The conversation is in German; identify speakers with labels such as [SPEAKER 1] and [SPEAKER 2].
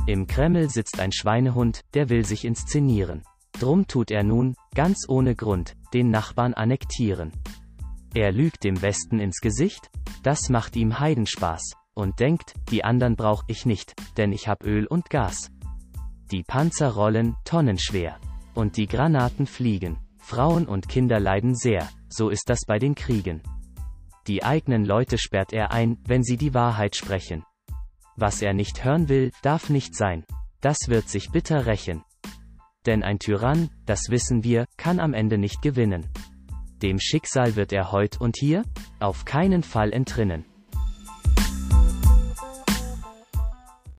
[SPEAKER 1] Im Kreml sitzt ein Schweinehund, der will sich inszenieren. Drum tut er nun, ganz ohne Grund, den Nachbarn annektieren. Er lügt dem Westen ins Gesicht, das macht ihm Heidenspaß, und denkt, die andern brauch ich nicht, denn ich hab Öl und Gas. Die Panzer rollen, tonnenschwer. Und die Granaten fliegen. Frauen und Kinder leiden sehr, so ist das bei den Kriegen. Die eigenen Leute sperrt er ein, wenn sie die Wahrheit sprechen. Was er nicht hören will, darf nicht sein. Das wird sich bitter rächen. Denn ein Tyrann, das wissen wir, kann am Ende nicht gewinnen. Dem Schicksal wird er heut und hier auf keinen Fall entrinnen.